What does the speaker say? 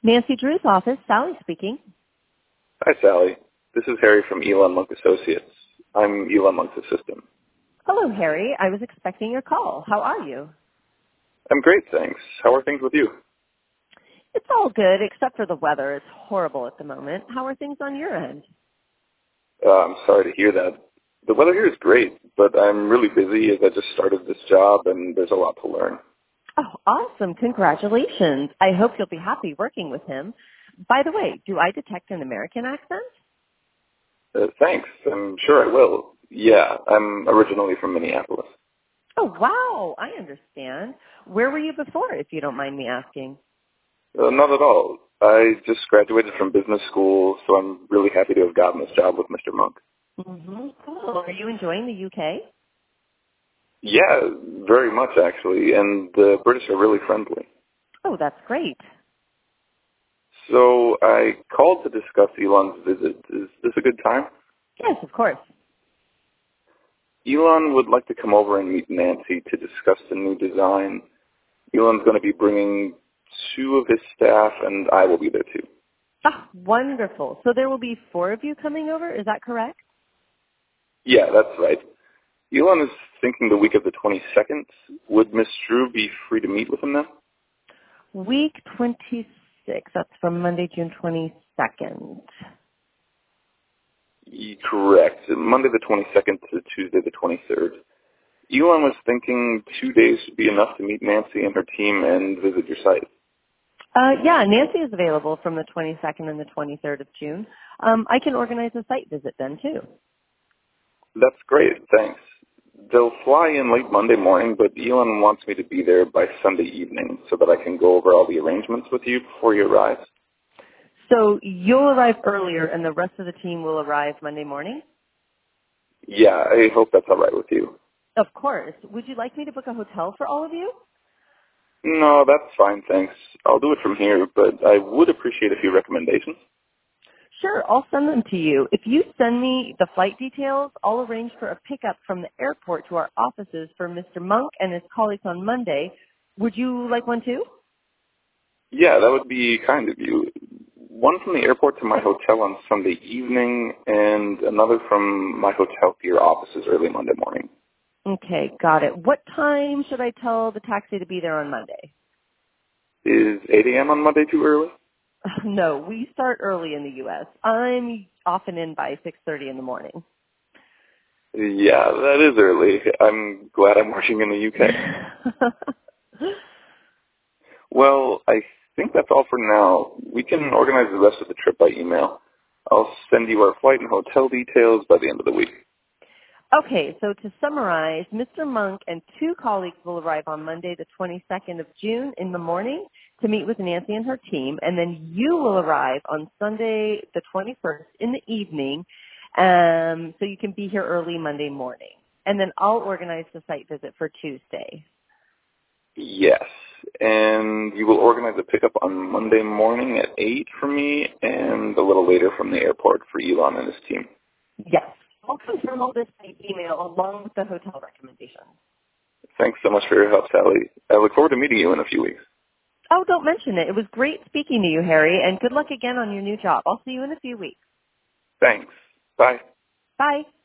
Nancy Drew's office, Sally speaking. Hi, Sally. This is Harry from Elon Monk Associates. I'm Elon Monk's assistant. Hello, Harry. I was expecting your call. How are you? I'm great, thanks. How are things with you? It's all good, except for the weather. It's horrible at the moment. How are things on your end? I'm sorry to hear that. The weather here is great, but I'm really busy as I just started this job and there's a lot to learn. Oh, awesome. Congratulations. I hope you'll be happy working with him. By the way, do I detect an American accent? Thanks. I'm sure I will. Yeah, I'm originally from Minneapolis. Oh, wow. I understand. Where were you before, if you don't mind me asking? Not at all. I just graduated from business school, so I'm really happy to have gotten this job with Mr. Monk. Mm-hmm. Cool. Are you enjoying the UK? Yeah, very much actually, and the British are really friendly. Oh, that's great. So I called to discuss Elon's visit. Is this a good time? Yes, of course. Elon would like to come over and meet Nancy to discuss the new design. Elon's going to be bringing 2 of his staff, and I will be there too. Ah, wonderful. So there will be 4 of you coming over, is that correct? Yeah, that's right. Elon is thinking the week of the 22nd. Would Miss Drew be free to meet with him then? Week 26, that's from Monday, June 22nd. Correct. Monday the 22nd to Tuesday the 23rd. Elon was thinking 2 days would be enough to meet Nancy and her team and visit your site. Yeah, Nancy is available from the 22nd and the 23rd of June. I can organize a site visit then, too. That's great, thanks. They'll fly in late Monday morning, but Elon wants me to be there by Sunday evening so that I can go over all the arrangements with you before you arrive. So you'll arrive earlier and the rest of the team will arrive Monday morning? Yeah, I hope that's all right with you. Of course. Would you like me to book a hotel for all of you? No, that's fine, thanks. I'll do it from here, but I would appreciate a few recommendations. Sure, I'll send them to you. If you send me the flight details, I'll arrange for a pickup from the airport to our offices for Mr. Monk and his colleagues on Monday. Would you like one too? Yeah, that would be kind of you. One from the airport to my hotel on Sunday evening, and another from my hotel to your offices early Monday morning. Okay, got it. What time should I tell the taxi to be there on Monday? Is 8 a.m. on Monday too early? No, we start early in the U.S. I'm often in by 6:30 in the morning. Yeah, that is early. I'm glad I'm working in the UK. Well, I think that's all for now. We can organize the rest of the trip by email. I'll send you our flight and hotel details by the end of the week. Okay, so to summarize, Mr. Monk and 2 colleagues will arrive on Monday, the 22nd of June in the morning to meet with Nancy and her team, and then you will arrive on Sunday, the 21st in the evening, so you can be here early Monday morning. And then I'll organize the site visit for Tuesday. Yes, and you will organize a pickup on Monday morning at 8 for me and a little later from the airport for Elon and his team. Yes. I'll confirm all this by email along with the hotel recommendations. Thanks so much for your help, Sally. I look forward to meeting you in a few weeks. Oh, don't mention it. It was great speaking to you, Harry, and good luck again on your new job. I'll see you in a few weeks. Thanks. Bye. Bye.